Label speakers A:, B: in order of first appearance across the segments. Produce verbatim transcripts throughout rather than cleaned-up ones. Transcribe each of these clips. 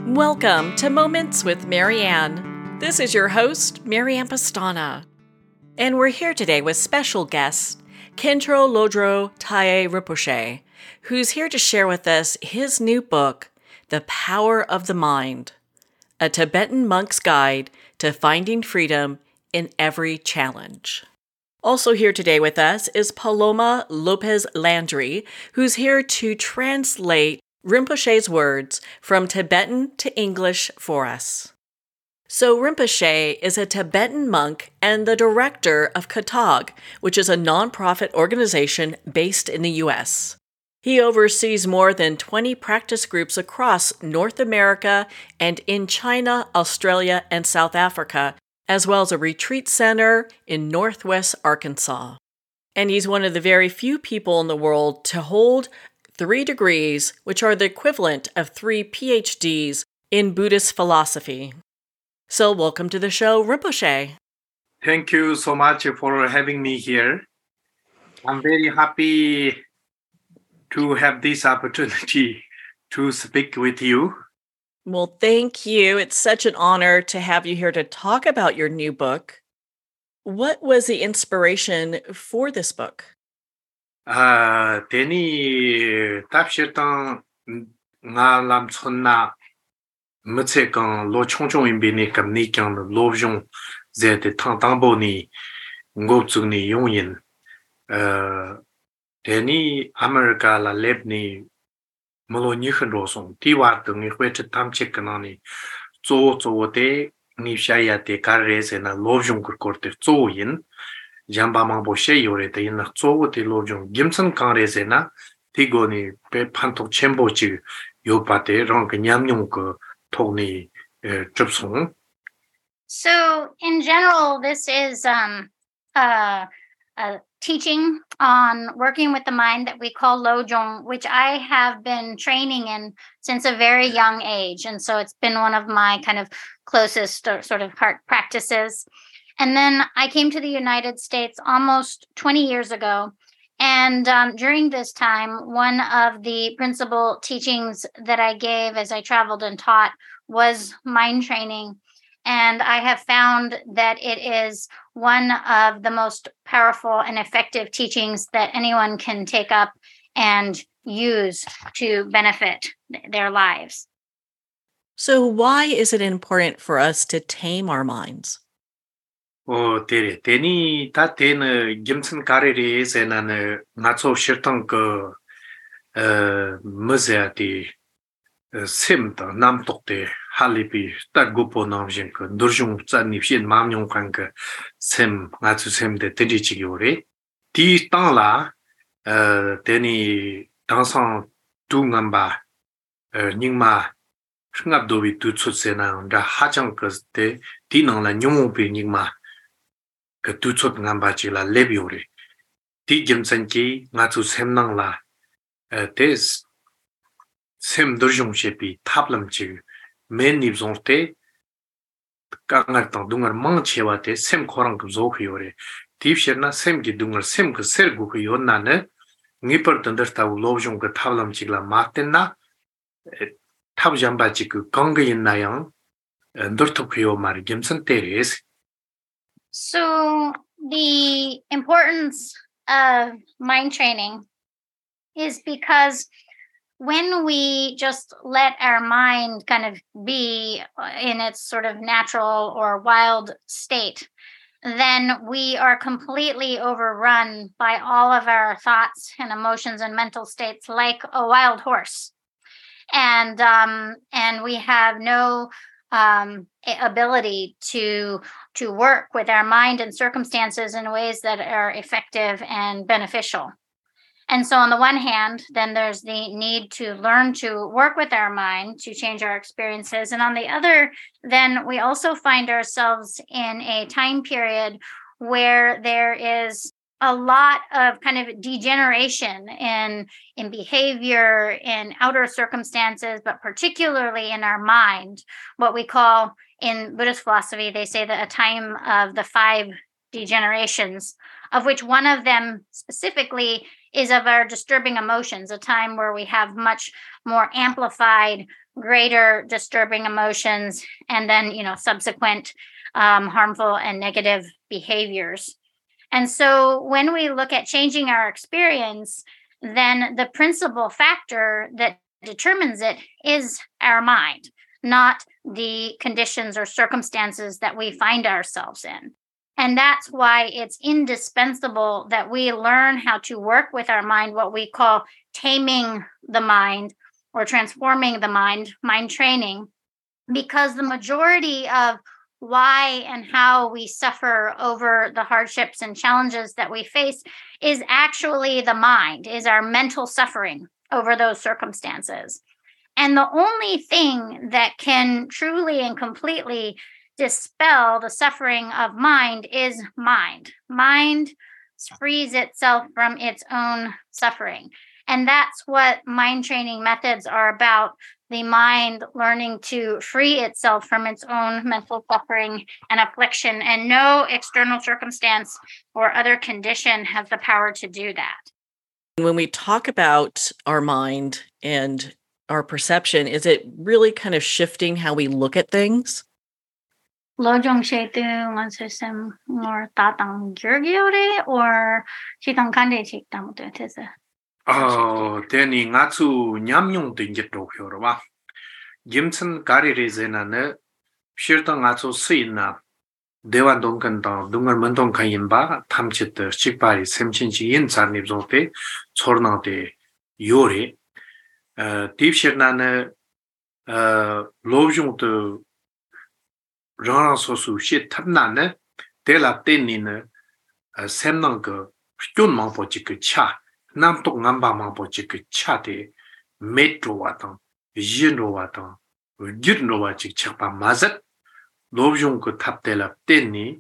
A: Welcome to Moments with Marianne. This is your host, Marianne Pastana. And we're here today with special guest, Khentrul Lodro Thaye Rinpoche, who's here to share with us his new book, The Power of the Mind, a Tibetan monk's guide to finding freedom in every challenge. Also here today with us is Paloma Lopez Landry, who's here to translate Rinpoche's words from Tibetan to English for us. So Rinpoche is a Tibetan monk and the director of Katag, which is a nonprofit organization based in the U S. He oversees more than twenty practice groups across North America and in China, Australia, and South Africa, as well as a retreat center in Northwest Arkansas. And he's one of the very few people in the world to hold three degrees, which are the equivalent of three P H Ds in Buddhist philosophy. So welcome to the show, Rinpoche.
B: Thank you so much for having me here. I'm very happy to have this opportunity to speak with you.
A: Well, thank you. It's such an honor to have you here to talk about your new book. What was the inspiration for this book?
B: 아, 대니 답시던 나람 촌나 무체건 로총종인비니 감니경 로종 제데 탕탕보니 ngopzugni 용인 어 대니 아메리카라 렙니 몰로니 흔로송 디와등이 회트 탐체크나니 조조데 니샤야데 가레세나 로종 그거데 조인 잠바망보셰 요레데 인나 조고데 로종 김선 강레세나 티고니 베 판톡 쳔보지 요바데 랑 냠뇽 그 톡니 접송.
C: So in general, this is um, uh, a teaching on working with the mind that we call Lojong, which I have been training in since a very young age. And so it's been one of my kind of closest or sort of heart practices. And then I came to the United States almost twenty years ago. And um, during this time, one of the principal teachings that I gave as I traveled and taught was mind training. And I have found that it is one of the most powerful and effective teachings that anyone can take up and use to benefit their lives.
A: So why is it important for us to tame our minds?
B: 어, 대리, 대니, 다 대는 김천 가리리에서는 나초 실통 그, 어, 무제아디, 셈다, 남독대, 할리비, 딱 구포 남신 그, 누르중 짠입신 마음용관 그, 셈, 나초 셈대 드리지기 오래. 디 땅라, 어, 대니, 당상 둥안바, 어, 닝마, 흥압도비 두출세나, 다 하장 그때, 디능라 뉴모비 닝마, 그 두촌 남바지라 레비오리 디 김선기 나주 셈낭라 데스 셈 더종셰비 탑람지 맨입종테 강알당 둥을 망치와테 셈 코랑 그 조크요리 딥셔나 셈기 둥을 셈그 셀고 그 요나네 니퍼던더타우 로종 그 탑람지라 마텐나 탑잠바지 그 강게 있나요 너토크요 말 김선테레스.
C: So the importance of mind training is because when we just let our mind kind of be in its sort of natural or wild state, then we are completely overrun by all of our thoughts and emotions and mental states like a wild horse. And um, and we have no um, ability to to work with our mind and circumstances in ways that are effective and beneficial. And so on the one hand, then there's the need to learn to work with our mind to change our experiences. And on the other, then we also find ourselves in a time period where there is a lot of kind of degeneration in, in behavior, in outer circumstances, but particularly in our mind, what we call in Buddhist philosophy, they say that a time of the five degenerations, of which one of them specifically is of our disturbing emotions, a time where we have much more amplified greater disturbing emotions, and then, you know, subsequent um, harmful and negative behaviors. And so when we look at changing our experience, then the principal factor that determines it is our mind, not the conditions or circumstances that we find ourselves in. And that's why it's indispensable that we learn how to work with our mind, what we call taming the mind or transforming the mind, mind training, because the majority of why and how we suffer over the hardships and challenges that we face is actually the mind, is our mental suffering over those circumstances. And the only thing that can truly and completely dispel the suffering of mind is mind. Mind frees itself from its own suffering. And that's what mind training methods are about, the mind learning to free itself from its own mental suffering and affliction. And no external circumstance or other condition has the power to do that.
A: When we talk about our mind and our perception, is it really kind of shifting how we look at things?
C: Lojong Shetu wants to some more tatang Georgiore or Chitang Kande Chiktam to Tessa.
B: 어, 대니 나츠 냠용도 이제 또 효로와. 김천 가리레제나네 쉬르당 나츠 스이나 대완 동간다 동간 문동 가인바 탐치트 식바리 샘친지 인자니브조테 초르나데 요리 어 딥시르나네 어 로종도 라라소수 시 탑나네 델라테니네 샘낭거 쫀망보지그차 남쪽 남바망보지그차데 메트로와당 진로와당 진로와직 착바 마셩 로종그 탑텔라 떼니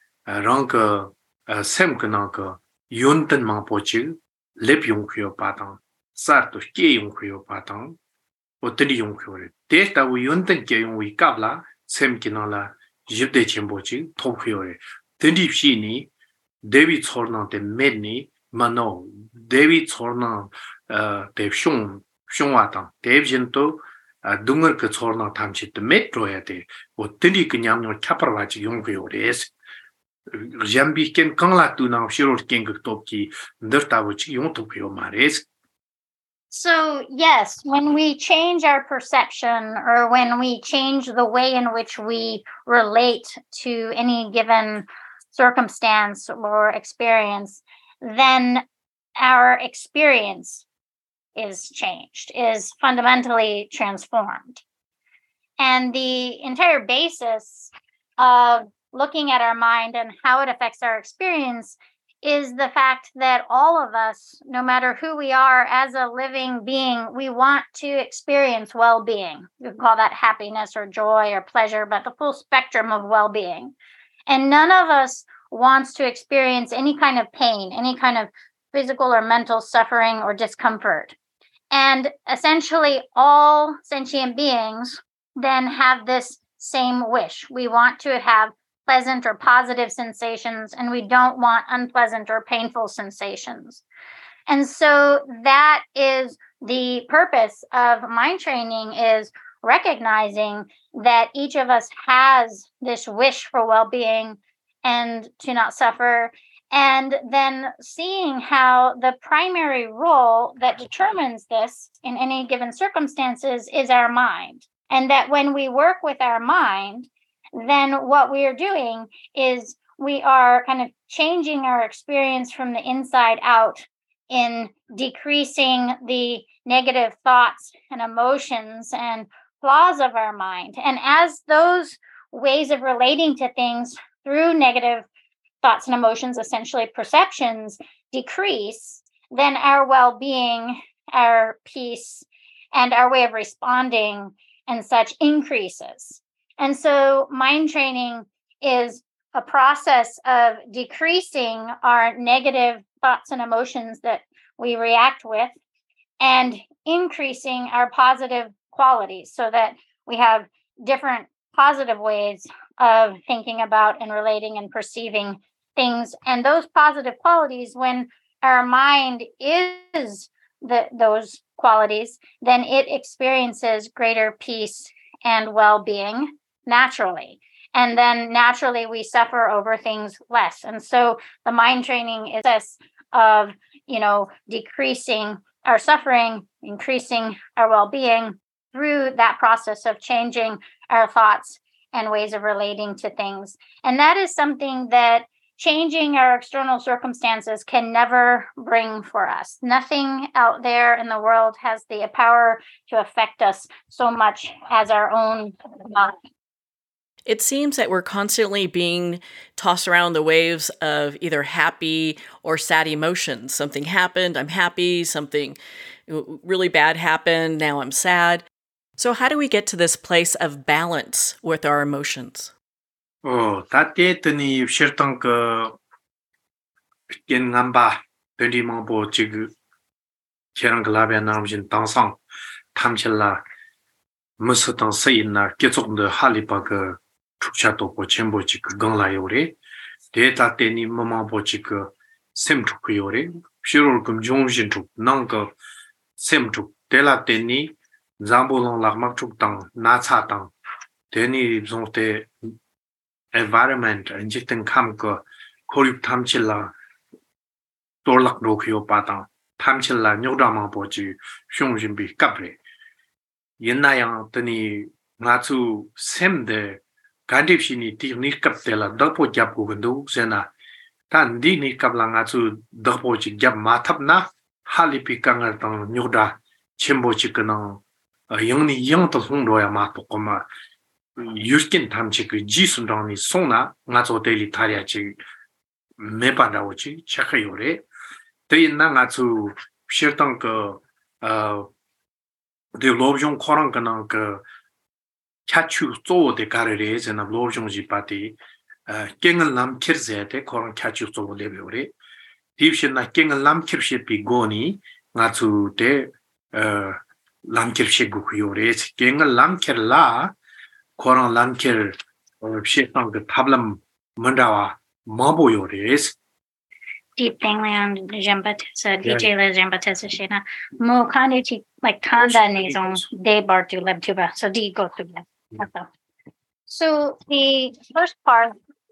B: 랑그 샘그나그 윤던망보지 렙용크요 바당 사르도 깨용크요 바당 어떻게 용크요레 데이터우 윤던 깨용이 갑라 샘기나라 집대 침보지 토크요레 든립시니 데비 초르나데 메니 마노 데비 초르나 어 데숑 숑와당 데비진도 둥을 그 초르나 탐치트 메트로야 돼 어떻게 그냥요 차퍼와지 용크요레스 잠비켄 강라투나 시로르켄 극토키 너타부치 용토크요 마레스.
C: So, yes, when we change our perception or when we change the way in which we relate to any given circumstance or experience, then our experience is changed, is fundamentally transformed. And the entire basis of looking at our mind and how it affects our experience is the fact that all of us, no matter who we are as a living being, we want to experience well-being. You can call that happiness or joy or pleasure, but the full spectrum of well-being. And none of us wants to experience any kind of pain, any kind of physical or mental suffering or discomfort. And essentially all sentient beings then have this same wish. We want to have pleasant or positive sensations, and we don't want unpleasant or painful sensations. And so that is the purpose of mind training, is recognizing that each of us has this wish for well-being and to not suffer, and then seeing how the primary role that determines this in any given circumstances is our mind. And that when we work with our mind, then what we are doing is we are kind of changing our experience from the inside out in decreasing the negative thoughts and emotions and flaws of our mind. And as those ways of relating to things through negative thoughts and emotions, essentially perceptions, decrease, then our well-being, our peace, and our way of responding and such increases. And so mind training is a process of decreasing our negative thoughts and emotions that we react with and increasing our positive qualities so that we have different positive ways of thinking about and relating and perceiving things. And those positive qualities, when our mind is the, those qualities, then it experiences greater peace and well-being naturally. And then naturally we suffer over things less. And so the mind training is this of, you know, decreasing our suffering, increasing our well-being through that process of changing our thoughts and ways of relating to things. And that is something that changing our external circumstances can never bring for us. Nothing out there in the world has the power to affect us so much as our own mind.
A: It seems that we're constantly being tossed around the waves of either happy or sad emotions. Something happened, I'm happy. Something really bad happened, now I'm sad. So how do we get to this place of balance with our emotions?
B: Oh, that date ni shirtang ka yen ngamba bendi mangbo jig kerang glabe nam jin dangsang tamchilla musutang sayin na gezong de halipa ka chukcha to po chenbo jig gangla yore de ta te ni mambo jig sem chuk yore shirol kum jongjin chuk nang ka sem chuk de la te ni zambolong lagmak chuk tang na cha tang de ni zongte environment and jitin kam ko korip tamchilla torlak rokyo patang tamchilla nyodama boji shongjin bi kapre yenna yang tani ngachu semde gandipshini ti ni kaptela dapo jap ko gndo sena tan di ni kapla ngachu dapo ji jap mathapna halipi kangar tang nyoda chembo chikna yangni yang to songro ya ma to koma 유스킨 탐치 그 지순당이 송나 나조 데일리 타리아치 메반다오치 체크요레 데인나 나주 시르당 그어 데블롭션 코랑 그나 그 차추 쪼데 가르레 제나 로션 지파티 어 깽을 남키르제데 코랑 차추 쪼 레베오레 디브신나 깽을 남키르시 비고니 나주 데어 남키르시 구요레 깽을 남키르라 Koran Lankir Shekang the Tablam Mandawa Maboyores.
C: Deep Dangland Jambatesa, D J La Jambatesa Shena, Mo Kandichi like Tanda Nizon, De Bartu Lebtuba, so D go to them. So the first part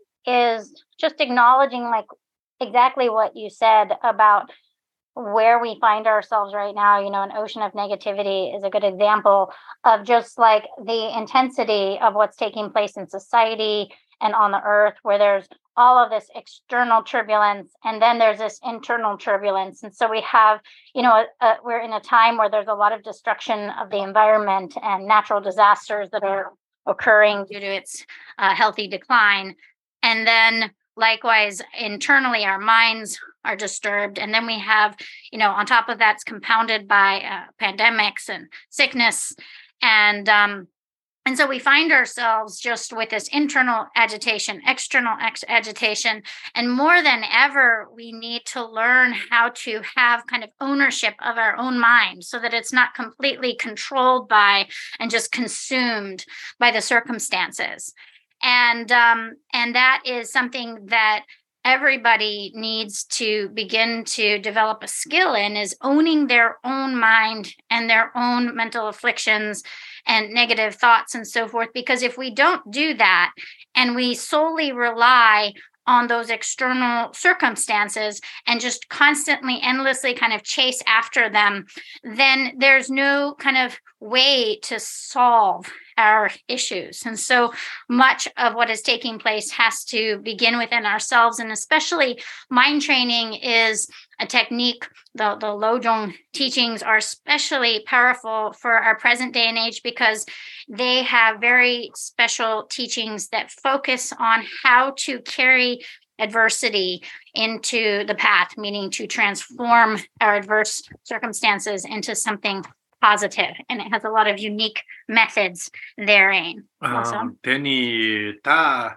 C: is just acknowledging like exactly what you said about where we find ourselves right now. You know, an ocean of negativity is a good example of just like the intensity of what's taking place in society and on the earth, where there's all of this external turbulence and then there's this internal turbulence. And so we have, you know, a, a, we're in a time where there's a lot of destruction of the environment and natural disasters that are occurring due to its uh, healthy decline. And then likewise, internally, our minds are disturbed. And then we have, you know, on top of that, it's compounded by uh, pandemics and sickness. And um, and so we find ourselves just with this internal agitation, external ex- agitation. And more than ever, we need to learn how to have kind of ownership of our own mind so that it's not completely controlled by and just consumed by the circumstances. And um, and that is something that everybody needs to begin to develop a skill in, is owning their own mind and their own mental afflictions and negative thoughts and so forth. Because if we don't do that and we solely rely on those external circumstances and just constantly, endlessly kind of chase after them, then there's no kind of way to solve our issues. And so much of what is taking place has to begin within ourselves. And especially mind training is a technique. The, the Lojong teachings are especially powerful for our present day and age because they have very special teachings that focus on how to carry adversity into the path, meaning to transform our adverse circumstances into something positive. And it has a lot of unique methods therein.
B: Um, Teni ta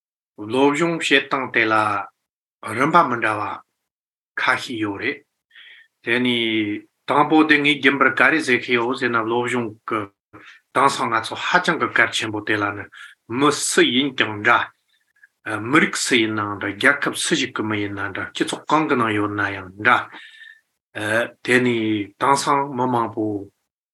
B: Lojong Shetang Tela Rampa Mandawa Kahi Yore. Teni Tambo Dengi Gimber Gari Zekios and a Lojong Dansang Hachang Karchembo Telana Musi Yinja Muriksi Nanda Jakab Sujikumayanda Kitsokangana Yonayanda 에 데니 당상 뭐마보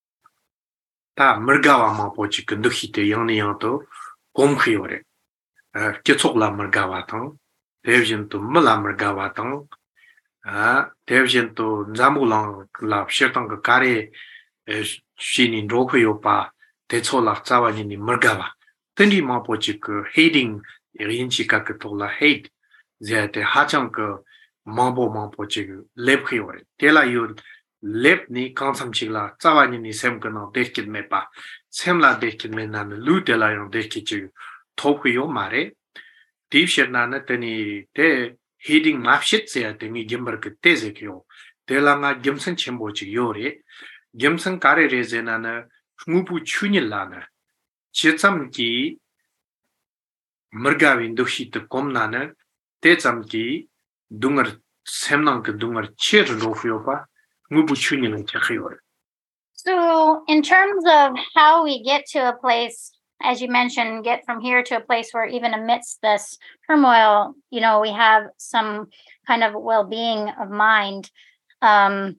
B: 다 머가와 마보 지금 너희들 영리 영도 공회요래 에 계속라 머가와 당 대변도 몰라 머가와 아 대변도 잠불랑 랍셔던 그 가리 에 신인 로회요바 대초락 자와니 머가와 든디 마보 지금 헤딩 인치가 그 돌라 헤드 제때 하정 그 mambo mambo chig lep khiore tela yu lep ni kansam chigla chawani ni sem kana dekit me pa semla dekit me nan lu tela yu dekit chig thokyo mare deep sherna na tani te heading map shit se te mi gember ke teze kyo tela nga gemsen chembo chig yore gemsen kare rezena na ngupu chunil la na chetsam ki mergawin doshi te komna na te cham ki dungar semnang ke dungar cher rofiopa ngubu chunyin chakhyor.
C: So in terms of how we get to a place, as you mentioned, get from here to a place where even amidst this turmoil, you know, we have some kind of well-being of mind, um,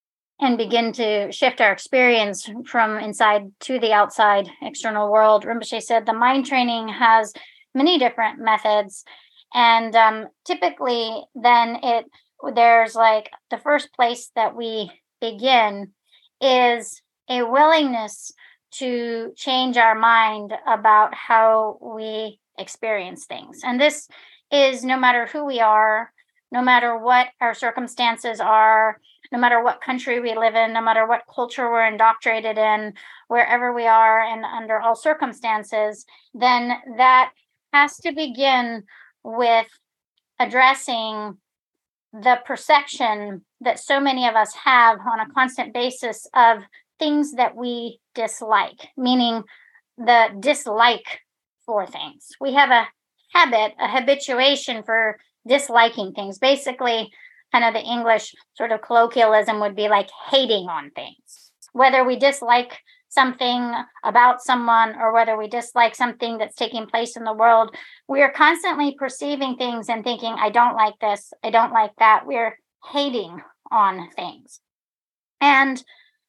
C: and begin to shift our experience from inside to the outside external world. Rinpoche said the mind training has many different methods. And um, typically, then it there's like the first place that we begin is a willingness to change our mind about how we experience things. And this is no matter who we are, no matter what our circumstances are, no matter what country we live in, no matter what culture we're indoctrinated in, wherever we are and under all circumstances, then that has to begin with addressing the perception that so many of us have on a constant basis of things that we dislike, meaning the dislike for things. We have a habit, a habituation for disliking things. Basically, kind of the English sort of colloquialism would be like hating on things. Whether we dislike something about someone or whether we dislike something that's taking place in the world, we are constantly perceiving things and thinking, I don't like this, I don't like that. We're hating on things. And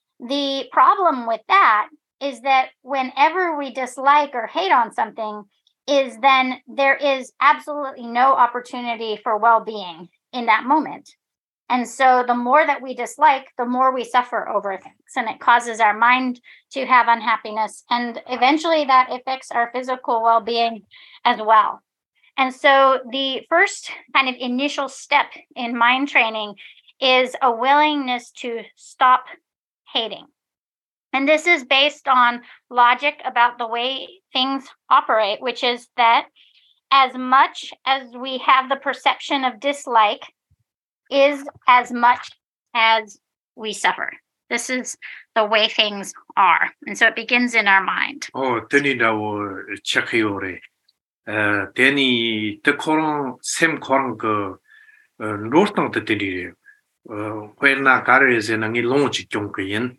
C: the problem with that is that whenever we dislike or hate on something, is then there is absolutely no opportunity for well-being in that moment. And so the more that we dislike, the more we suffer over things. And it causes our mind to have unhappiness. And eventually that affects our physical well-being as well. And so the first kind of initial step in mind training is a willingness to stop hating. And this is based on logic about the way things operate, which is that as much as we have the perception of dislike, is as much as we suffer. This is the way things are. And so it begins in our mind.
B: Oh, teni dawo chakhiore. Uh, teni te korang sem korang ke nortang te teni. Uh, kwerna kare zenangi longchi kyong yin.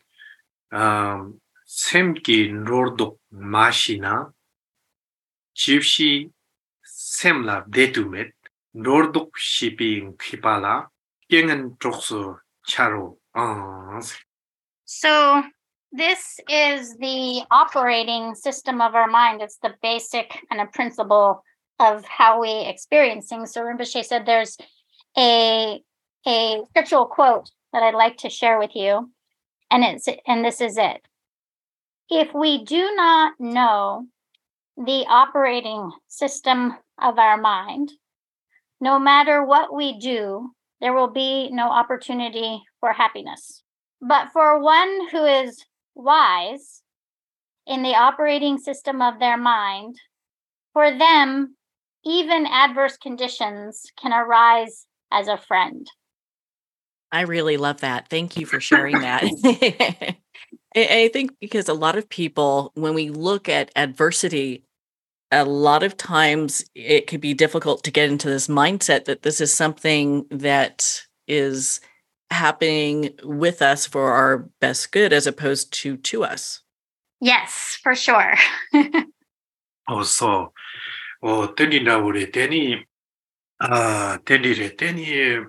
B: Um, sem ki nordok mashina. Chipsi semla detumet. Nordok shipping kipala.
C: So this is the operating system of our mind. It's the basic kind of principle of how we experience things. So Rinpoche said there's a, a scriptural quote that I'd like to share with you. And it's and this is it. If we do not know the operating system of our mind, no matter what we do, there will be no opportunity for happiness. But for one who is wise in the operating system of their mind, for them, even adverse conditions can arise as a friend.
A: I really love that. Thank you for sharing that. I think because a lot of people, when we look at adversity, a lot of times it could be difficult to get into this mindset that this is something that is happening with us for our best good as opposed to to us.
C: Yes, for sure.
B: Oh, so, oh, teni na ure, teni, ah, teni re, teni,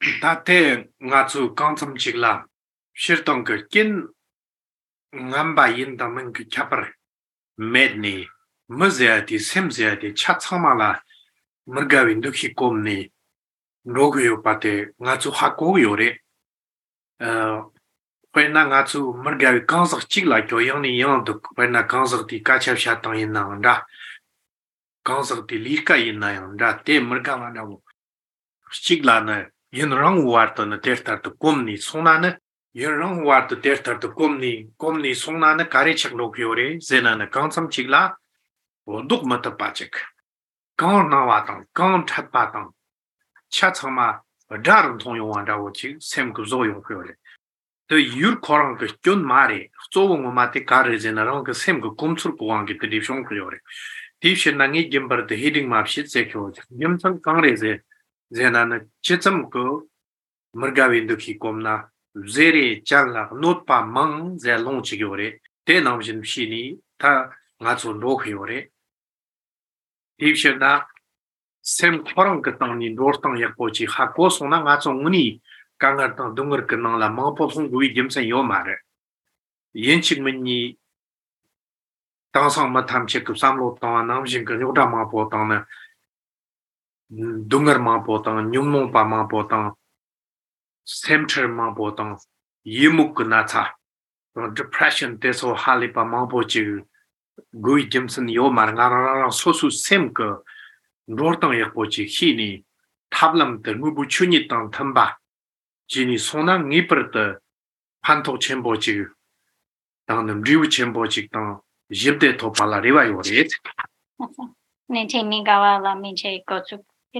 B: 다테 나주 강점직라 실동 그 긴 ngamba yin da men ke chapar medni mzati semzati chatsamala murgawi ndukhi komni rogoyo pate nga chu hako yore uh pena nga chu murgawi kansak chigla kyo yang ni yang du pena kansak ti ka chap sha tang yin na da kansak ti lika yin na yang da te murgawa na chigla na yin rang war ta na ter tar to komni sona na Yerang war the dertar the komni komni songna na kare chak lok yore zena na kansam chigla duk mata pachek kan na watang kan that patang cha chama dar thong yo wanda wo chi sem ku zo yo yore the yur korang ke kyun mare zo wo ma te kare zena rang ke sem ku kumchur ko wang ke de shong ku yore di shen na ngi gembar the heading map shit se kyo yem chang kang re ze zena na checham ko murgawi ndukhi komna Zeri Jalla Notpa Mang Ze Long Chigore, De Namjin Pini, Ta Nazo Lokiore. Ivshena Sem Korang Katang in Dortang Yakochi, Hakosona Nazo Muni, Gangartan Dungar Kanang La Mampo Gui Jimson Yomare. Yenchigmini Tansang Matam Chek Samlo Tan, Namjin Kanoda Mapotan, Dungar Mapotan, Numon Pa Mapotan. Center Mabotang, Yimuk Nata, depression, Deso Halipa Maboji, Gui Jimson Yomar, Nara Sosu Semka, Norton Yapochi, Hini, Tablam, the Mubu Chunitan Tamba, Gini Sona Nipper, the Panto Chemboji, down the Riu Chemboji, down Jibde Topala Riva, you read.
C: Nintimigawa Minche Gotsu.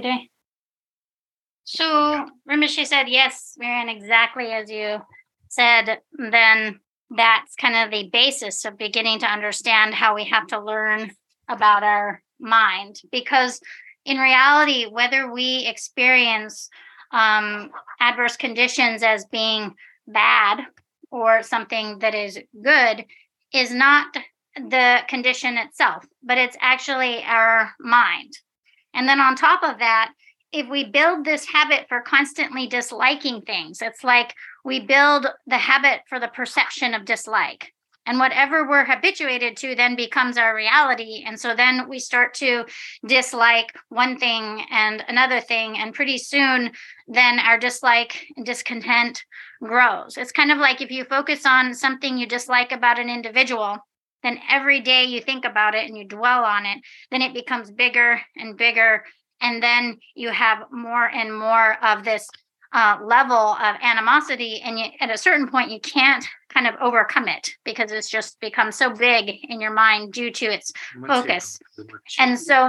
C: So Rinpoche said, yes, Marianne, exactly as you said. Then that's kind of the basis of beginning to understand how we have to learn about our mind. Because in reality, whether we experience um, adverse conditions as being bad or something that is good is not the condition itself, but it's actually our mind. And then on top of that, if we build this habit for constantly disliking things, it's like we build the habit for the perception of dislike. And whatever we're habituated to then becomes our reality. And so then we start to dislike one thing and another thing. And pretty soon, then our dislike and discontent grows. It's kind of like if you focus on something you dislike about an individual, then every day you think about it and you dwell on it, then it becomes bigger and bigger. And then you have more and more of this uh, level of animosity. And you, at a certain point, you can't kind of overcome it because it's just become so big in your mind due to its focus. And so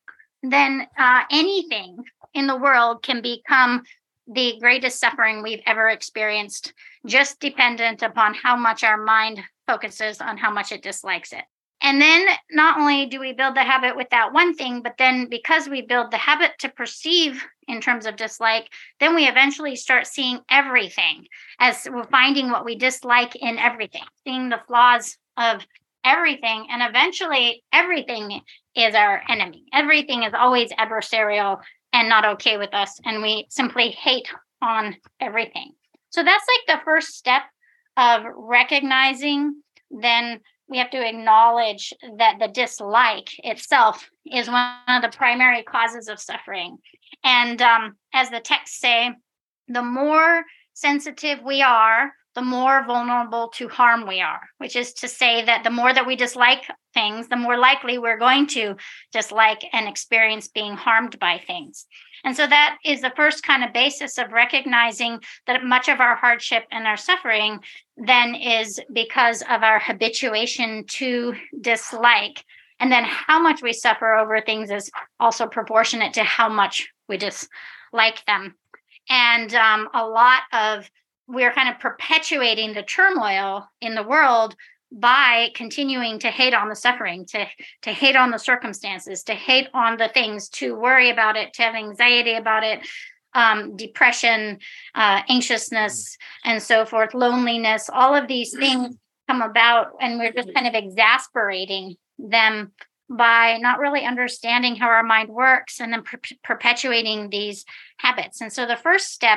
C: then uh, anything in the world can become the greatest suffering we've ever experienced, just dependent upon how much our mind focuses on how much it dislikes it. And then not only do we build the habit with that one thing, but then because we build the habit to perceive in terms of dislike, then we eventually start seeing everything as we're finding what we dislike in everything, seeing the flaws of everything. And eventually everything is our enemy. Everything is always adversarial and not okay with us. And we simply hate on everything. So that's like the first step of recognizing. Then we have to acknowledge that the dislike itself is one of the primary causes of suffering. And um, as the texts say, the more sensitive we are, the more vulnerable to harm we are, which is to say that the more that we dislike things, the more likely we're going to dislike and experience being harmed by things. And so that is the first kind of basis of recognizing that much of our hardship and our suffering then is because of our habituation to dislike. And then how much we suffer over things is also proportionate to how much we dislike them. And um, a lot of we're kind of perpetuating the turmoil in the world by continuing to hate on the suffering, to, to hate on the circumstances, to hate on the things, to worry about it, to have anxiety about it, um, depression, uh, anxiousness, and so forth, loneliness. All of these things come about, and we're just kind of exasperating them by not really understanding how our mind works and then per- perpetuating these habits. And so the first step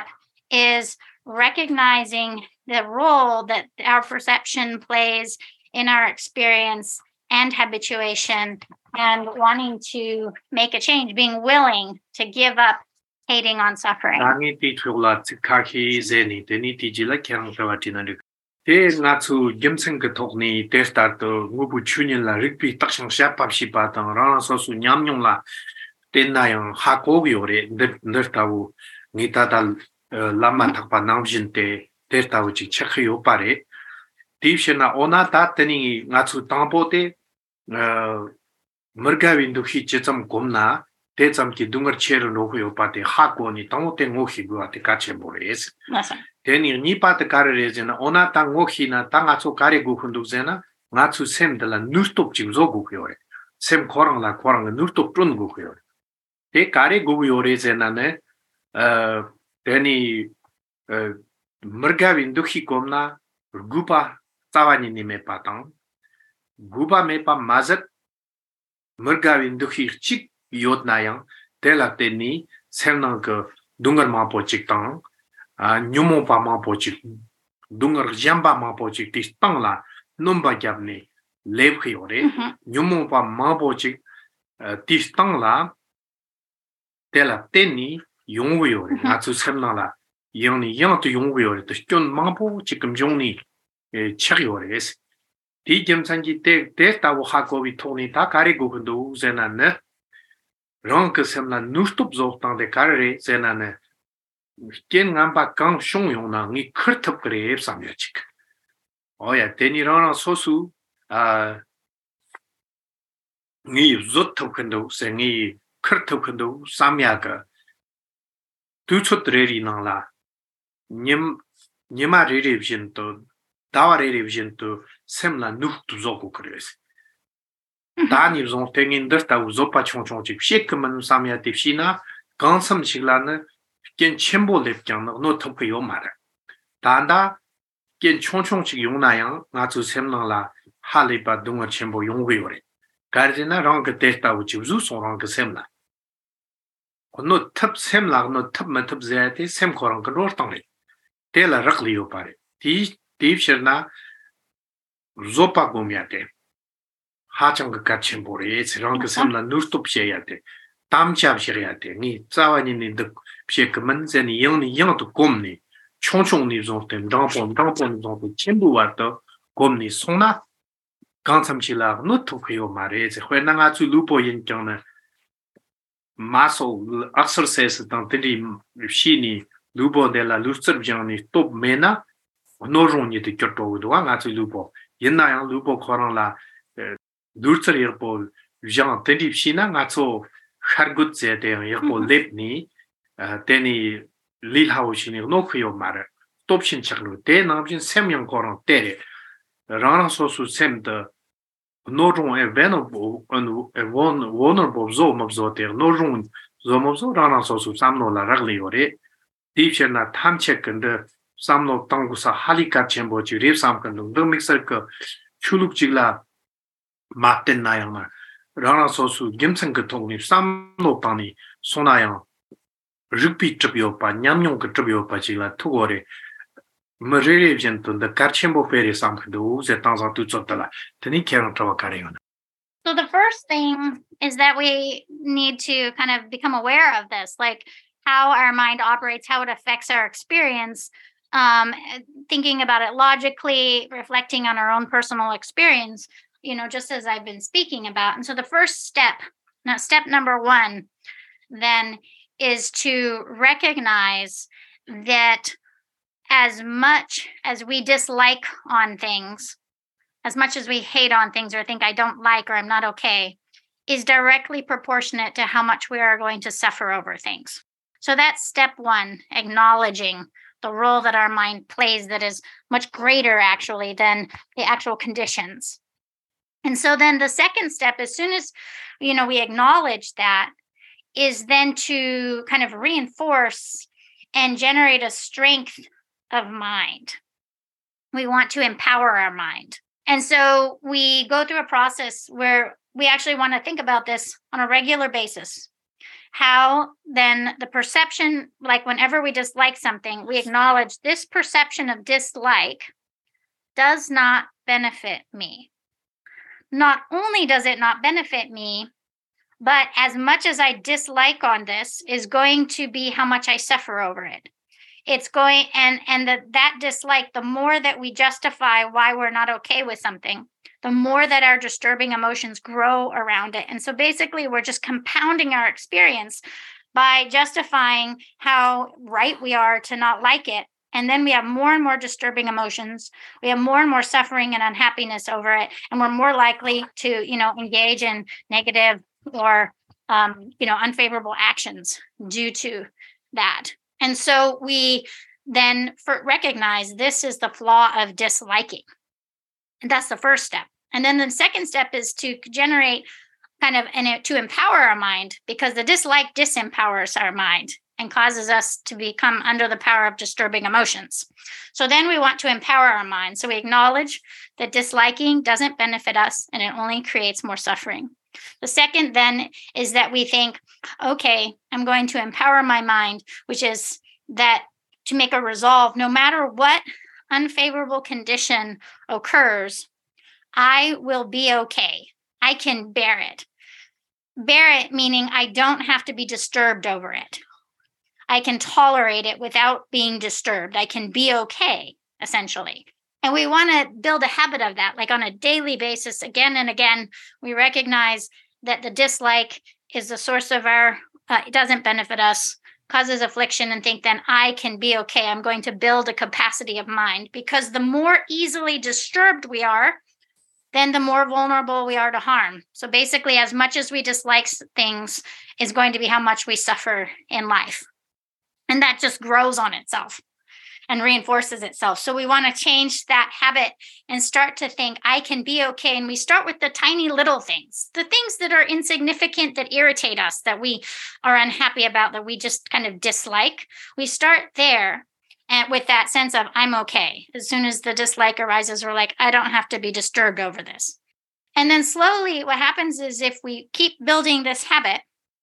C: is recognizing the role that our perception plays in our experience and habituation, and wanting to make a change, being willing to give up hating on suffering.
B: 당이 뒤출라 즉하기 제니 데니 뒤질라 경사와티나리 대 나츠 gem생 그 독니 데스타도 무부 추닐라 릭비 딱상 샤팝시 바당 라나서수 냠뇽라 텐나영 하고기오레 늘다고 니타달 람만 탁바 남진테 데스타고 직 체크요 바레 디브시나 오나타 테니 나츠 땅포테 어 머가윈도 히체점 곰나 대점기 둥거 체를 놓고요 바데 하고니 땅오테 모히고한테 같이 모레스
C: 맞아.
B: 데니 니파트 카르레즈나 오나 땅 모히나 땅아초 카레고 훈두제나 나츠 셈들라 누스톱 지고고요레 셈 코랑라 코랑 누스톱 쫀고요 데 카레 고요레제나네 어 데니 어 머가윈도 히곰나 구파 타와니니메 파탕 구바 메파 마젯 머가윈도 히치 요트나양 텔라테니 셀나가 둥거마포직당 아 뉴모파마포직 둥거 잠바마포직 디스탕라 nombagyabni lebkhiyore 뉴모파마포직 디스탕라 텔라테니 용고요레 나츠 셀나라 영니 영도 용고요레 또 마포 지금 용니 차리오레스 디gemsangi 테 데스타고 하고비 토니 다 가리고 근도 우제나네 랑크 셈나 누스톱 조탄데 카레 제나네 겐 남바 강 숑용나 니 크르탑 그레 앱삼여직 어야 데니라나 소수 아니 조탑 근도 생이 크르탑 근도 삼야가 두초트레리나라 님 니마레레비신토 다와레레비신토 셈나 누흐투 조고 그레스 다니 좀 땡인더다 조파 총총직 시크만 삼야 딥시나 강섬 시글라는 겐 첨보 랩장의 노트북 요 말아 단다 겐 총총직 용나양 나주 셈나라 할리바 동어 첨보 용고요래 가르지나 랑그 데이터 우주주 소랑 그 셈나 노 탑 셈라 노 탑만 탑 제티 셈 코랑 그 로르탕리 텔라 럭리요 파레 디 딥셔나 조파 고미야테 하정그 같이 보래 저런 그 삼라 누스톱셔야돼 담잡셔야돼 니 자와니니 더 피에크만 제니 영니 영도 곰니 총총니 좀때 당본 당본 좀도 전부 왔다 곰니 송나 강삼치라 노토크요 말에 제 회나가 주 루포 인정나 마소 exercise 단들이 시니 루보델라 루스르장니 톱 메나 노종니 데 껴도도 아주 루포 옛나양 루포 코랑라 둘처리고 유장 텐디시나 나초 카르굿제데 여고 렙니 데니 릴하우시니 노크요 마르 톱신 착로 데 남진 셈영 거랑 때레 라나소수 셈더 노종 에베노 온 원 원어보 조모조테 노종 조모조 라나소수 삼노라 라글리오레 디프셔나 탐체근데 삼노 땅구사 할리카 쳔보지 립삼근도 더 믹서그 출룩지라 마텐 나양마 라나소수 gemsen 그 통립 삼노 방이 소나양 르피 트비오파 냠뇽 그 트비오파 지라 투고레 머레레젠도 더 카쳔보 페리 삼크도 제 땅자 투초달라 테니 케랑 트와카레요나.
C: So the first thing is that we need to kind of become aware of this, like how our mind operates, how it affects our experience, um, thinking about it logically, reflecting on our own personal experience, you know, just as I've been speaking about. And so the first step, now step number one, then, is to recognize that as much as we dislike on things, as much as we hate on things or think I don't like or I'm not okay, is directly proportionate to how much we are going to suffer over things. So that's step one, acknowledging the role that our mind plays that is much greater actually than the actual conditions. And so then the second step, as soon as, you know, we acknowledge that, is then to kind of reinforce and generate a strength of mind. We want to empower our mind. And so we go through a process where we actually want to think about this on a regular basis. how then the perception, like whenever we dislike something, we acknowledge this perception of dislike does not benefit me. Not only does it not benefit me, but as much as I dislike on this is going to be how much I suffer over it. It's going, and and the, that dislike, the more that we justify why we're not okay with something, the more that our disturbing emotions grow around it. And so basically, we're just compounding our experience by justifying how right we are to not like it. And then we have more and more disturbing emotions. We have more and more suffering and unhappiness over it. And we're more likely to, you know, engage in negative or, um, you know, unfavorable actions due to that. And so we then for, recognize this is the flaw of disliking. And that's the first step. And then the second step is to generate kind of, and to empower our mind, because the dislike disempowers our mind and causes us to become under the power of disturbing emotions. So then we want to empower our mind. So we acknowledge that disliking doesn't benefit us and it only creates more suffering. The second then is that we think, okay, I'm going to empower my mind, which is that to make a resolve, no matter what unfavorable condition occurs, I will be okay. I can bear it. Bear it meaning I don't have to be disturbed over it. I can tolerate it without being disturbed. I can be okay, essentially. And we want to build a habit of that, like on a daily basis, again and again. We recognize that the dislike is the source of our, uh, it doesn't benefit us, causes affliction, and think then I can be okay. I'm going to build a capacity of mind, because the more easily disturbed we are, then the more vulnerable we are to harm. So basically, as much as we dislike things is going to be how much we suffer in life. And that just grows on itself and reinforces itself. So we want to change that habit and start to think, I can be okay. And we start with the tiny little things, the things that are insignificant, that irritate us, that we are unhappy about, that we just kind of dislike. We start there. And with that sense of, I'm okay. As soon as the dislike arises, we're like, I don't have to be disturbed over this. And then slowly what happens is if we keep building this habit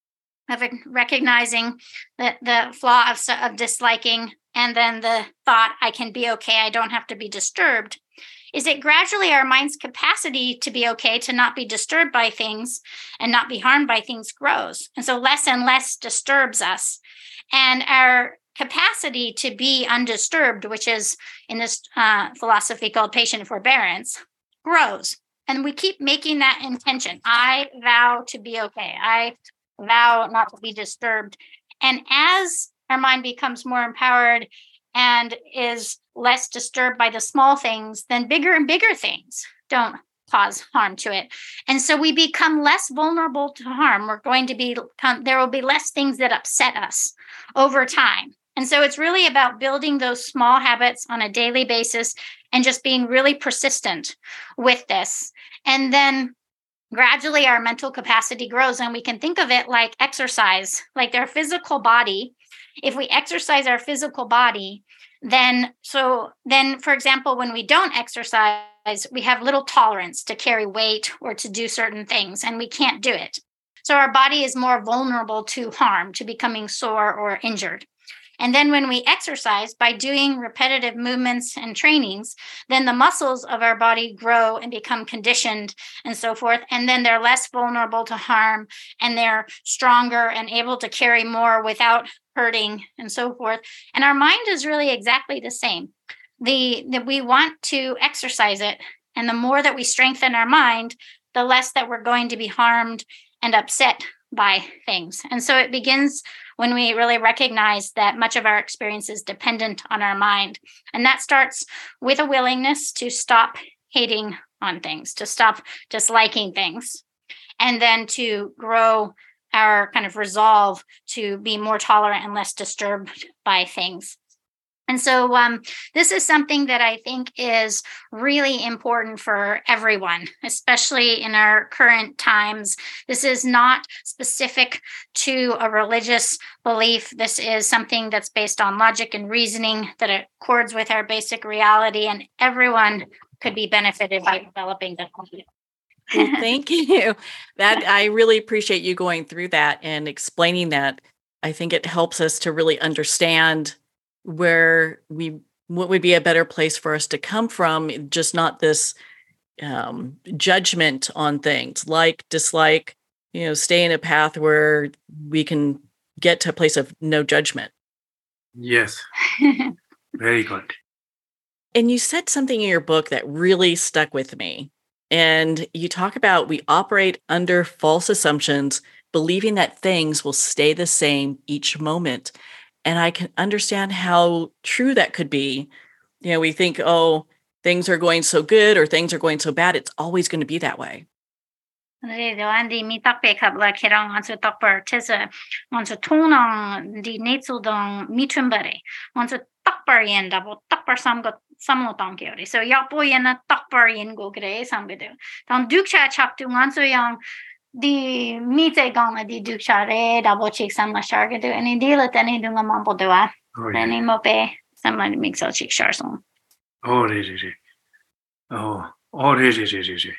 C: of recognizing that the flaw of, of disliking, and then the thought, I can be okay, I don't have to be disturbed, is it gradually our mind's capacity to be okay, to not be disturbed by things and not be harmed by things grows. And so less and less disturbs us. And our capacity to be undisturbed, which is in this uh, philosophy called patient forbearance, grows. And we keep making that intention. I vow to be okay. I vow not to be disturbed. And as our mind becomes more empowered and is less disturbed by the small things, then bigger and bigger things don't cause harm to it. And so we become less vulnerable to harm. We're going to be, there will be less things that upset us over time. And so it's really about building those small habits on a daily basis and just being really persistent with this. And then gradually our mental capacity grows, and we can think of it like exercise, like their physical body. If we exercise our physical body, then so then, for example, when we don't exercise, we have little tolerance to carry weight or to do certain things, and we can't do it. So our body is more vulnerable to harm, to becoming sore or injured. And then when we exercise by doing repetitive movements and trainings, then the muscles of our body grow and become conditioned and so forth. And then they're less vulnerable to harm, and they're stronger and able to carry more without hurting and so forth. And our mind is really exactly the same. The, that we want to exercise it. And the more that we strengthen our mind, the less that we're going to be harmed and upset by things. And so it begins when we really recognize that much of our experience is dependent on our mind. And that starts with a willingness to stop hating on things, to stop disliking things, and then to grow our kind of resolve to be more tolerant and less disturbed by things. And so um, this is something that I think is really important for everyone, especially in our current times. This is not specific to a religious belief. This is something that's based on logic and reasoning that accords with our basic reality, and everyone could be benefited by developing this.
A: Well, thank you. That I really appreciate you going through that and explaining that. I think it helps us to really understand where we what would be a better place for us to come from, just not this um, judgment on things, like, dislike, you know, stay in a path where we can get to a place of no judgment.
B: Yes, very good.
A: And you said something in your book that really stuck with me. And you talk about we operate under false assumptions, believing that things will stay the same each moment. And I can understand how true that could be. You know, we think, oh, things are going so good or things are going so bad. It's always going to be that way.
C: Rồi đó anh đi mi tắc bệ khắp là khi rằng anh sẽ tắc bờ thế sẽ anh sẽ thôn ang đi nét số đằng mi chun bờ đấy anh sẽ tắc bờ yên đã bộ tắc bờ sam cái sam lo tang kia đấy so ya bộ yên là tắc bờ yên go cái sam cái đấy thằng duke cha chắp tu anh sẽ yang đi mi thế gang là đi duke cha đấy đã bộ chiếc sam là shar cái đấy anh đi là tên đi đúng không bộ đấy à anh mà bé sam là mix out chiếc shar xong
B: Oh, re, re, re. Oh, oh, re, re, re, re, re.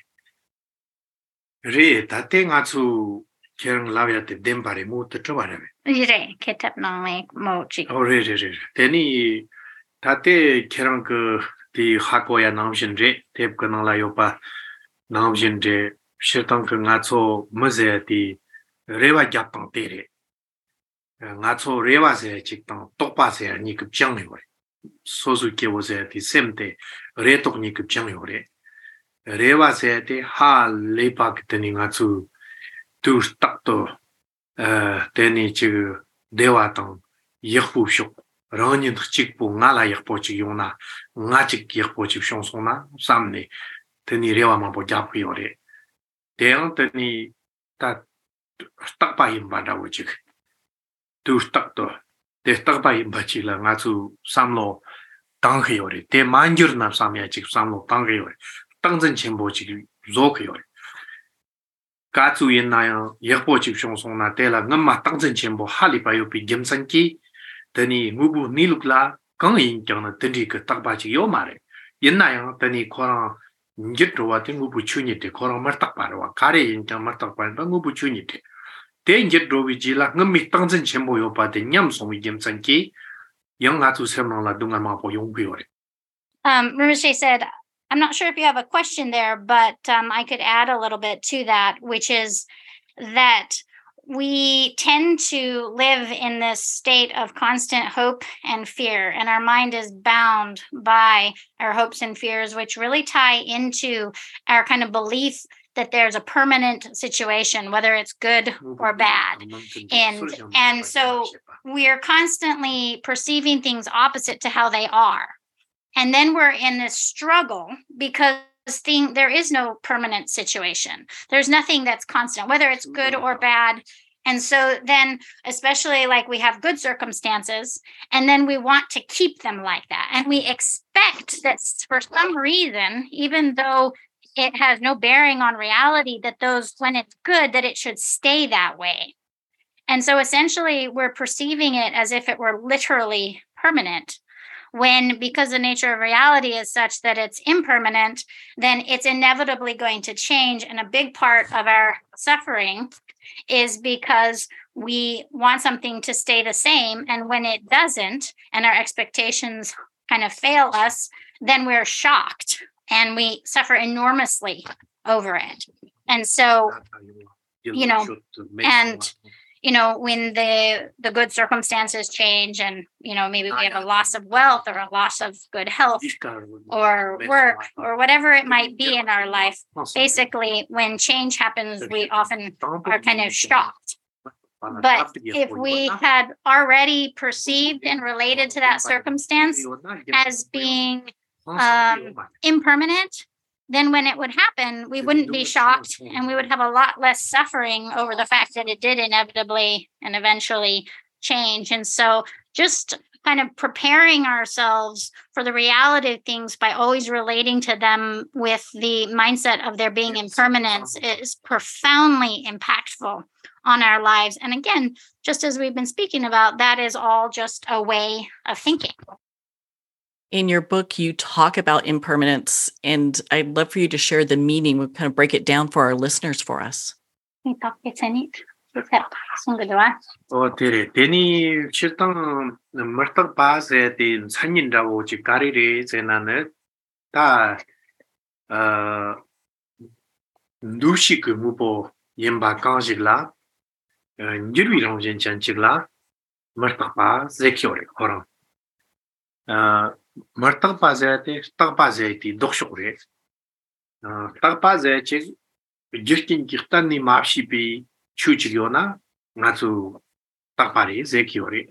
B: Re, tate nga tsu kerang labia te dembare mu te trobare.
C: Re, ketap nang like mo chick.
B: Oh, re, re, re. Teni tate kerang ke di hakoya namshin re, tep ke nang la yopa namshin re, shirtang ke nga tsu maze di rewa gyapang te re. Nga tsu rewa se chik tang tokpa se ni kup chang yo re. Sosu kewo se di semte re tok ni kup chang yo re. Rewa se te ha lepa ki teni nga tsu tu tak to teni chigu dewa tang yekpu shok ranyin chikpu nga la yekpo chik yung na nga chik yekpo chik shong song na samne teni rewa mapo japu yo re. Teng teni ta takpa yinpa dawo chik tu tak to te takpa yinpa chik la nga tsu samlo tanghe yo re. Te manjir na samya chik samlo tanghe yo re. 당전 첨보지 조크요. 가주 옛나요 역보지 송송나 때라 엄마 당전 첨보 할리바요 비 gemsan기 더니 무부 니룩라 강인경의 드리 그 딱바지 요 말에 옛나요 더니 코랑 인jet로와 무부 추니데 코랑 말딱바로와 가래 인정 말딱바로 무부 추니데 대인jet로비 지라 엄미 당전 첨보 요 바데 냠송이 gemsan기 영아주 설명라 동안마 보 용비요래.
C: Um Rinpoche said I'm not sure if you have a question there, but um, I could add a little bit to that, which is that we tend to live in this state of constant hope and fear, and our mind is bound by our hopes and fears, which really tie into our kind of belief that there's a permanent situation, whether it's good or bad. And, and so we're constantly perceiving things opposite to how they are. And then we're in this struggle because thing, there is no permanent situation. There's nothing that's constant, whether it's good or bad. And so then, especially like we have good circumstances, and then we want to keep them like that. And we expect that for some reason, even though it has no bearing on reality, that those, when it's good, that it should stay that way. And so essentially, we're perceiving it as if it were literally permanent. When, because the nature of reality is such that it's impermanent, then it's inevitably going to change. And a big part of our suffering is because we want something to stay the same. And when it doesn't, and our expectations kind of fail us, then we're shocked and we suffer enormously over it. And so, you know, and you know, when the the good circumstances change and, you know, maybe we have a loss of wealth or a loss of good health or work or whatever it might be in our life, basically, when change happens, we often are kind of shocked. But if we had already perceived and related to that circumstance as being um, impermanent, then when it would happen, we wouldn't be shocked and we would have a lot less suffering over the fact that it did inevitably and eventually change. And so just kind of preparing ourselves for the reality of things by always relating to them with the mindset of there being impermanence is profoundly impactful on our lives. And again, just as we've been speaking about, that is all just a way of thinking.
A: In your book, you talk about impermanence, and I'd love for you to share the meaning. We'll kind of break it down for our listeners for us.
B: 어, 데레, 데니 실당 머떡 바세 딘 산인라고 지 가리리 제나는 다 어, 누시 그 무보 옌바 강실라 어, 뉴리랑 전전실라 머떡 바 제키오레 코랑 어, 머떡 바세테 떡 바세티 독쇼레 어, 떡 바세치 지스킨 기타니 마시비 추지요나 나주 딱바리 제키오리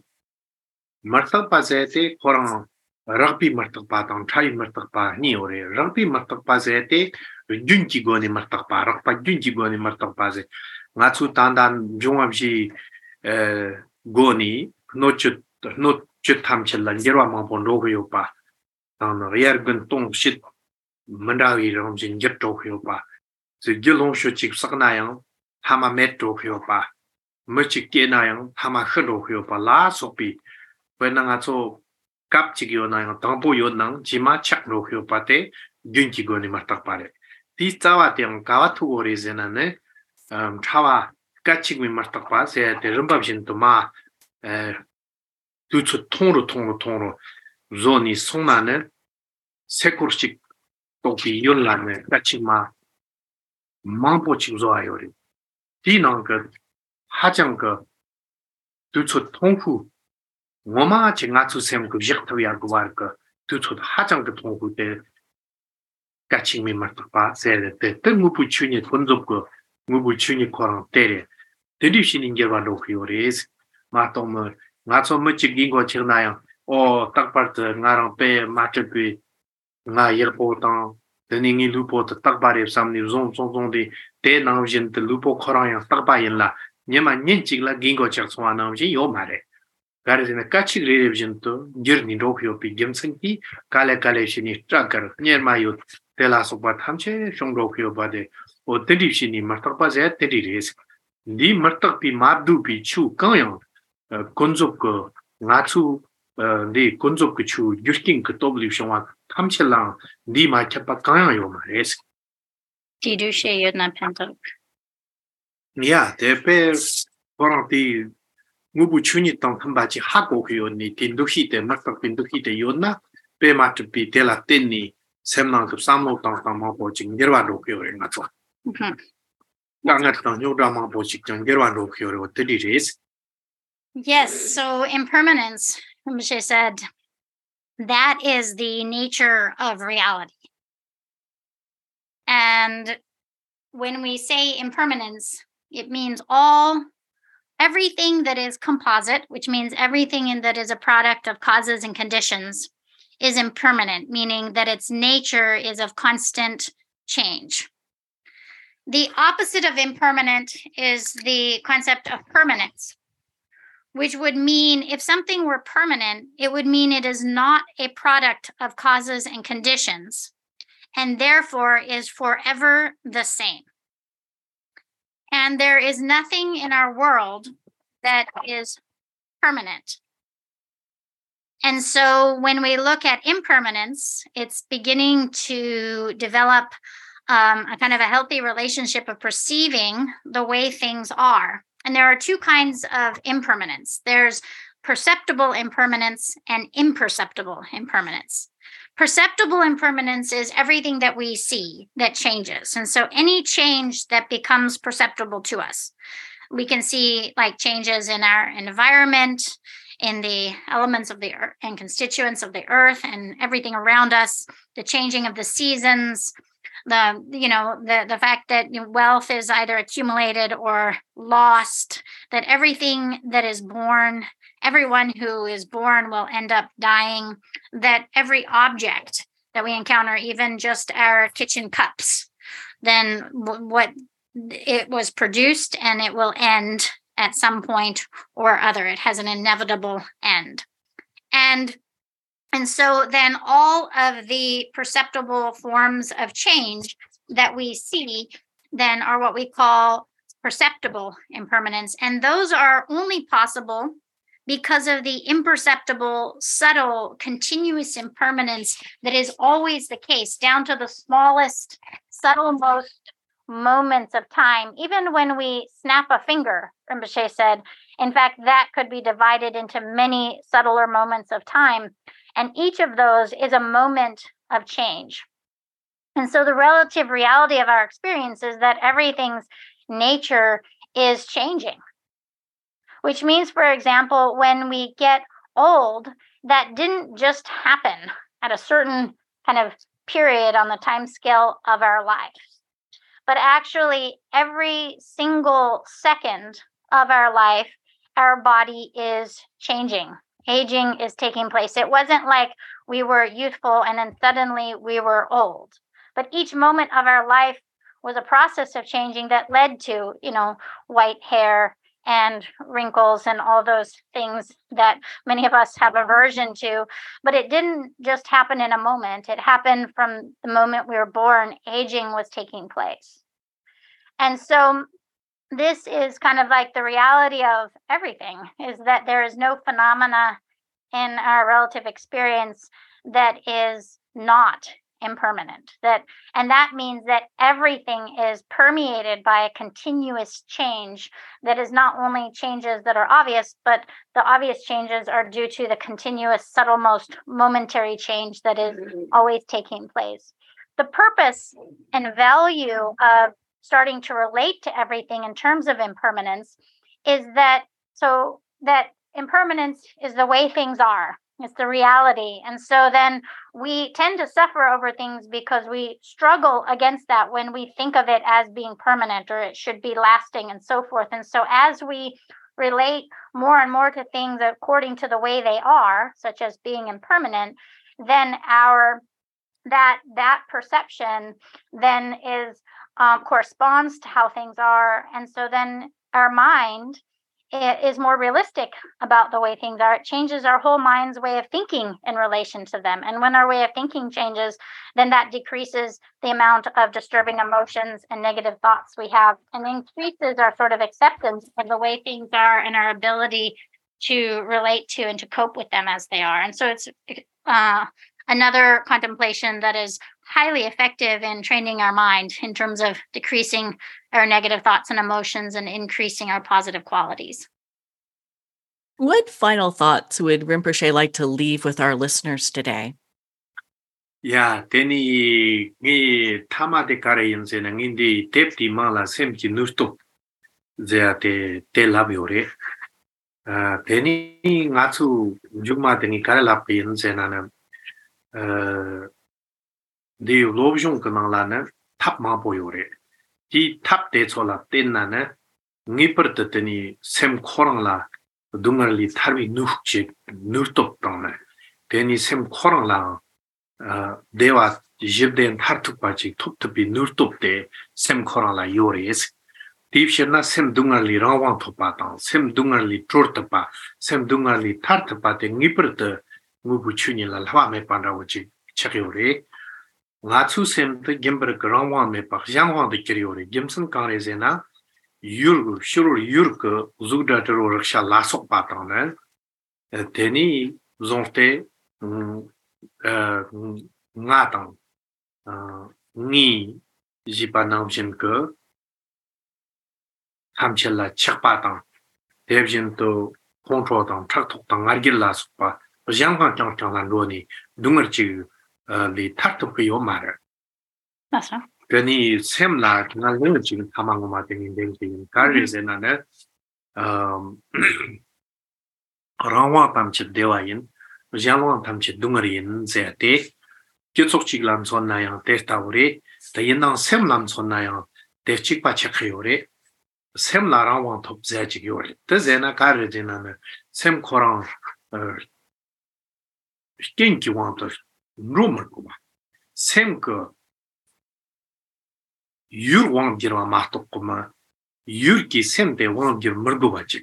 B: 머떡 바세테 코랑 rugby martakpa tang chai martakpa ni ore rugby martakpa se te junji goni martakpa rakpa junji goni martakpa se nga chu tandan jungam shi eh goni no chut no chut tham chelan jerwa ma pon ro yo pa tang no yer gun tong shit mandawi rom jin jet to yo pa se gelong shu chik sakna yang hama met to yo pa ma chik ke na yang hama khdo yo pa la so pi when nga cho kapchigyo na yang tampo yo nang jima chakro hyo pate gyunchi go ni martak pare ti chawa tiang kawa thu ore zena ne um chawa kachig mi martak pa se te rumbab jin to ma eh tu chu tongro tongro tongro zoni songna ne sekurchik to bi yon la ne kachig ma mampo chig zo ayo ri ti nang ka hajang ka tu chu tonghu ngoma chinga chu sem ku jik thaw ya ku war ka tu chu ha chang ka thong ku te ka ching mi mar pa se te te mu pu chu ni thon zob ko mu bu chu ni ko rang te re te di shin nge wa lo khyo res ma to mo nga cho mo chi ging go chir na ya o tak par te nga rang pe ma che pi nga yer po tang te ni ngi lu po te tak ba re sam ni zong zong zong de te nang jin te lu po khorang ya tak ba yin la nyema nyin chi la ging go chak so na ji yo ma re 가르지나 같이 그래브진도 저니 로피오피 gemsenki kale kale shini tracker nyermayo telaso ba thamche shongropio bade o tedipshini martakpa ze tediris di martakpi mabdu pi chu kanyang konzop ko ngachu di konzop ko chu yusking ko tobli shongwa thamchelang di ma chapa kanyang yo mares
C: Di du she yodna pentok.
B: ya tepe koranti ngubu chuni tang thambachi hako hyo ni tinduhi te martak pinduhi te yonna pe mat pi tela tenni semnang tu samlo tang tang ma po ching gerwa ro hyo re nga twa
C: Mhm.
B: ngat tang yoda ma po ching gerwa ro hyo re te di res
C: Yes, so impermanence, Mishe said, that is the nature of reality. And when we say impermanence, it means all everything that is composite, which means everything in that is a product of causes and conditions, is impermanent, meaning that its nature is of constant change. The opposite of impermanent is the concept of permanence, which would mean if something were permanent, it would mean it is not a product of causes and conditions, and therefore is forever the same. And there is nothing in our world that is permanent. And so when we look at impermanence, it's beginning to develop um, a kind of a healthy relationship of perceiving the way things are. And there are two kinds of impermanence. There's perceptible impermanence and imperceptible impermanence. Perceptible impermanence is everything that we see that changes. And so any change that becomes perceptible to us, we can see like changes in our environment, in the elements of the earth and constituents of the earth and everything around us, the changing of the seasons, the, you know, the, the fact that wealth is either accumulated or lost, that everything that is born, everyone who is born will end up dying, that every object that we encounter, even just our kitchen cups, then w- what it was produced and it will end at some point or other. It has an inevitable end. And And so then all of the perceptible forms of change that we see then are what we call perceptible impermanence. And those are only possible because of the imperceptible, subtle, continuous impermanence that is always the case, down to the smallest, subtlemost moments of time. Even when we snap a finger, Rinpoche said, in fact, that could be divided into many subtler moments of time. And each of those is a moment of change. And so the relative reality of our experience is that everything's nature is changing. Which means, for example, when we get old, that didn't just happen at a certain kind of period on the time scale of our lives, but actually every single second of our life, our body is changing. Aging is taking place. It wasn't like we were youthful and then suddenly we were old, but each moment of our life was a process of changing that led to, you know, white hair and wrinkles and all those things that many of us have aversion to. But it didn't just happen in a moment. It happened from the moment we were born. Aging was taking place. And so this is kind of like the reality of everything, is that there is no phenomena in our relative experience that is not impermanent. That, and that means that everything is permeated by a continuous change that is not only changes that are obvious, but the obvious changes are due to the continuous, subtlemost momentary change that is always taking place. The purpose and value of starting to relate to everything in terms of impermanence is that, so that impermanence is the way things are. It's the reality. And so then we tend to suffer over things because we struggle against that when we think of it as being permanent or it should be lasting and so forth. And so as we relate more and more to things according to the way they are, such as being impermanent, then our that that perception then is um, corresponds to how things are. And so then our mind is more realistic about the way things are. It changes our whole mind's way of thinking in relation to them. And when our way of thinking changes, then that decreases the amount of disturbing emotions and negative thoughts we have and increases our sort of acceptance of the way things are and our ability to relate to and to cope with them as they are. And so it's uh, another contemplation that is highly effective in training our mind in terms of decreasing our negative thoughts and emotions and increasing our positive qualities.
A: What final thoughts would Rinpoche like to leave with our listeners today?
B: Yeah, teni ni tamade kare yinse na ngindi tepti mala semchi nustup zeate te labiore. Uh, teni ngatsu jugma teni kare lapi yinse na na uh, di lobjung kanang la na tap ma boyore. Di tap de chola ten na na ngipar teni sem korang la dungarli tarbi nuhche nurtop tang na. Teni sem korang la Uh, dewa jibden tartukpachi tuptupi nurtupte sem korang la yores. Tipshirna sem dungarli rawang tupatang, sem dungarli trurtapa, sem dungarli tartapate ngipirta ngubu chuni la lawa me pandawachi chakyore. Ngatsu sem te gimbar rawang me pa xiangwang de kiryore. Gimsan kangre zena yurgu, shurur yurgu zugdataro raksha lasok patang na. Teni zonte Uh, ngatang uh, ni jipanam jinke hamchela chakpatang devjin to control tang taktok tang argilla supa janghan tang tang lan roni dungarchi li taktok yo mara
C: That's right.
B: Gani semla ngal chi thamango ma tengin dengin karizena ne um rawa pamchi dewayin Jalwan tamchi dungarin zete, Kyotsokchik lam son na yang testaure, the yendang sem lam son na yang techik pa chakayore, sem la rawang top zachik yore. The zena karidina sem korang stinky want of rumor kuba. Sem ko yur wang girwa mahtok kuma, yurki sem de wang gir murgubachik.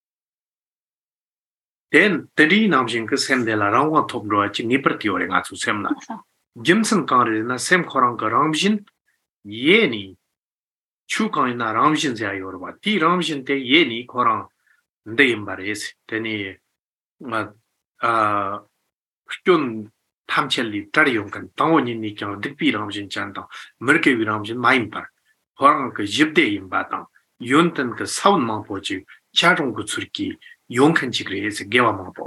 B: Then three namjin ke sem de la rawang top ro chi niperti ore nga chu sem na Gimson kangre na sem khorang ka ramjin ye ni chu kan na ramjin ja yor ba ti ramjin te ye ni khorang nde imbares teni 막 아, 좀 탐첼리 따리용간 당원인이 경 득비랑 진짜다. 머게 위랑 진 마임바. 호랑 그 집대 임바당. 윤던 그 사운만 보지. 자종 그 출기 용칸지 그래서 개와만 보.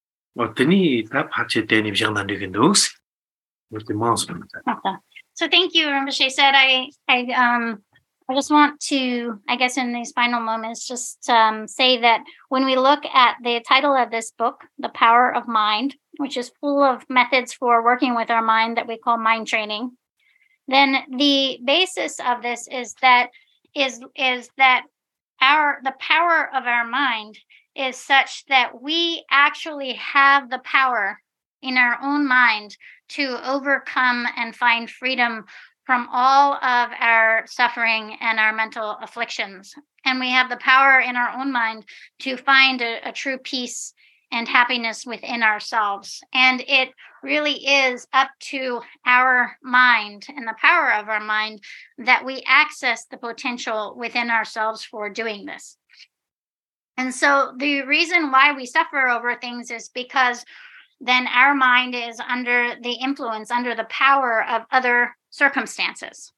B: 어떠니 다 같이 되니 장난 되게 넣었어. 그때 마음스럽다.
C: Okay. So thank you, Rinpoche said. I, I, um, I just want to, I guess, in these final moments, just um, say that when we look at the title of this book, The Power of Mind, which is full of methods for working with our mind that we call mind training, then the basis of this is that is is that our the power of our mind is such that we actually have the power in our own mind to overcome and find freedom from all of our suffering and our mental afflictions. And we have the power in our own mind to find a, a true peace and happiness within ourselves. And it really is up to our mind and the power of our mind that we access the potential within ourselves for doing this. And so the reason why we suffer over things is because then our mind is under the influence, under the power of other circumstances.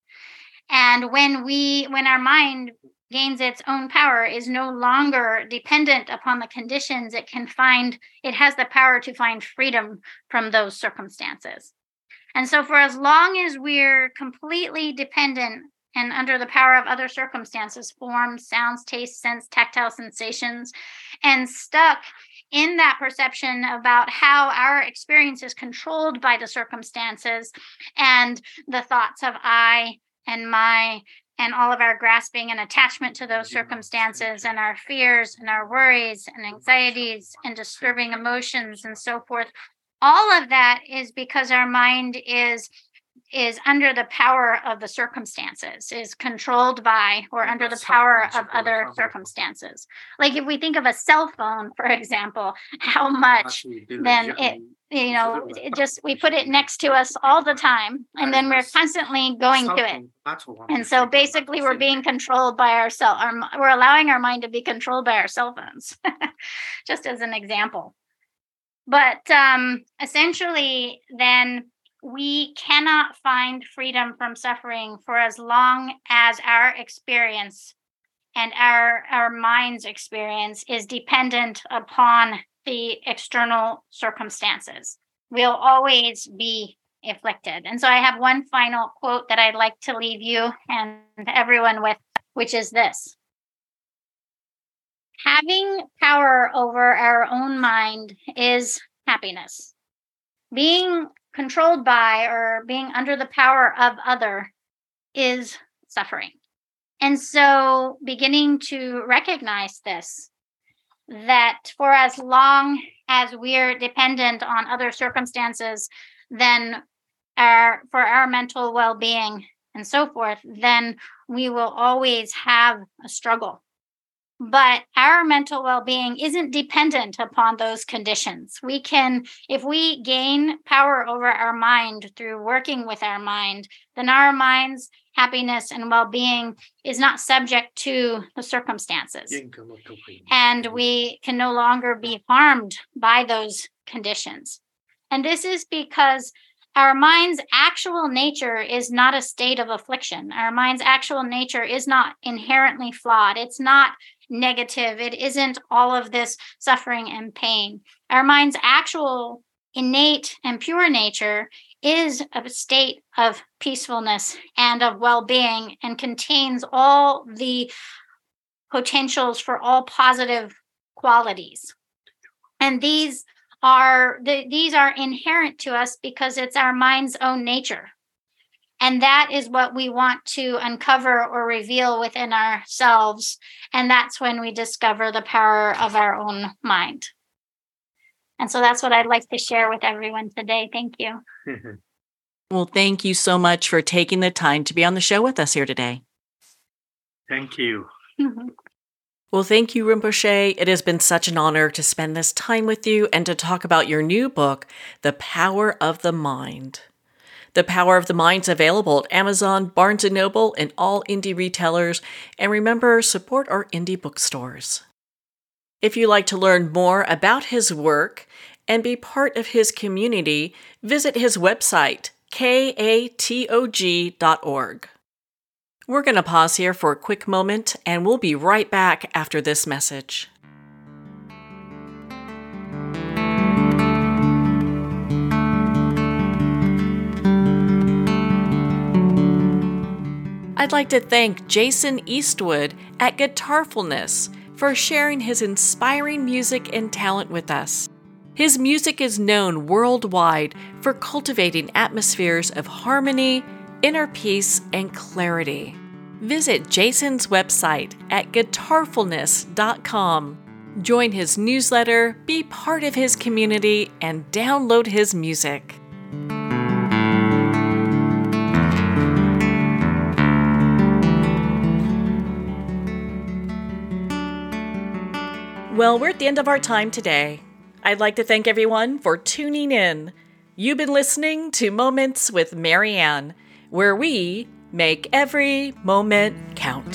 C: And when we, when our mind gains its own power, is no longer dependent upon the conditions, it can find, it has the power to find freedom from those circumstances. And so for as long as we're completely dependent and under the power of other circumstances, forms, sounds, tastes, sense, tactile sensations, and stuck in that perception about how our experience is controlled by the circumstances and the thoughts of I and my and all of our grasping and attachment to those circumstances and our fears and our worries and anxieties and disturbing emotions and so forth. All of that is because our mind is is under the power of the circumstances, is controlled by or under the power of other circumstances. Like if we think of a cell phone, for example, how much then it, you know, it just, we put it next to us all the time, and then we're constantly going to it. And so basically we're being controlled by our cell, our, we're allowing our mind to be controlled by our cell phones, just as an example. But um, essentially then, we cannot find freedom from suffering for as long as our experience and our, our mind's experience is dependent upon the external circumstances. We'll always be afflicted. And so I have one final quote that I'd like to leave you and everyone with, which is this. Having power over our own mind is happiness. Being controlled by or being under the power of other is suffering. And so beginning to recognize this, that for as long as we're dependent on other circumstances, then our, for our mental well-being and so forth, then we will always have a struggle. But our mental well-being isn't dependent upon those conditions. We can, if we gain power over our mind through working with our mind, then our mind's happiness and well-being is not subject to the circumstances. And we can no longer be harmed by those conditions. And this is because our mind's actual nature is not a state of affliction. Our mind's actual nature is not inherently flawed. It's not negative. It isn't all of this suffering and pain. Our mind's actual innate and pure nature is a state of peacefulness and of well-being and contains all the potentials for all positive qualities. And these are the, these are inherent to us because it's our mind's own nature. And that is what we want to uncover or reveal within ourselves. And that's when we discover the power of our own mind. And so that's what I'd like to share with everyone today. Thank you.
A: Well, thank you so much for taking the time to be on the show with us here today.
B: Thank you.
C: Mm-hmm.
A: Well, thank you, Rinpoche. It has been such an honor to spend this time with you and to talk about your new book, The Power of the Mind. The Power of the Mind's available at Amazon, Barnes and Noble, and all indie retailers. And remember, support our indie bookstores. If you'd like to learn more about his work and be part of his community, visit his website, katog dot org. We're going to pause here for a quick moment, and we'll be right back after this message. I'd like to thank Jason Eastwood at Guitarfulness for sharing his inspiring music and talent with us. His music is known worldwide for cultivating atmospheres of harmony, inner peace, and clarity. Visit Jason's website at guitarfulness dot com. Join his newsletter, be part of his community, and download his music. Well, we're at the end of our time today. I'd like to thank everyone for tuning in. You've been listening to Moments with Marianne, where we make every moment count.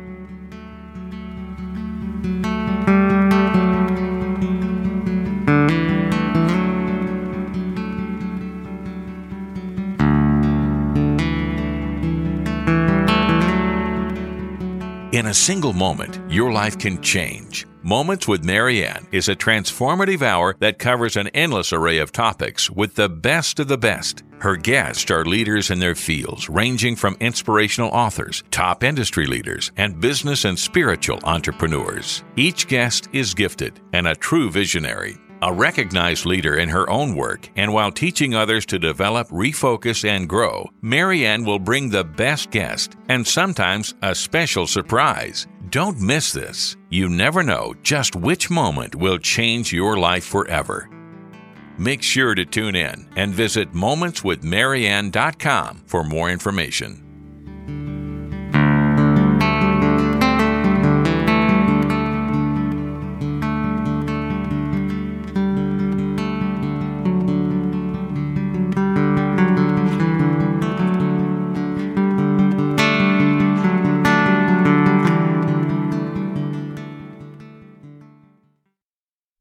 D: In a single moment, your life can change. Moments with Marianne is a transformative hour that covers an endless array of topics with the best of the best. Her guests are leaders in their fields, ranging from inspirational authors, top industry leaders, and business and spiritual entrepreneurs. Each guest is gifted and a true visionary, a recognized leader in her own work, and while teaching others to develop, refocus, and grow, Marianne will bring the best guest and sometimes a special surprise. Don't miss this. You never know just which moment will change your life forever. Make sure to tune in and visit moments with marianne dot com for more information.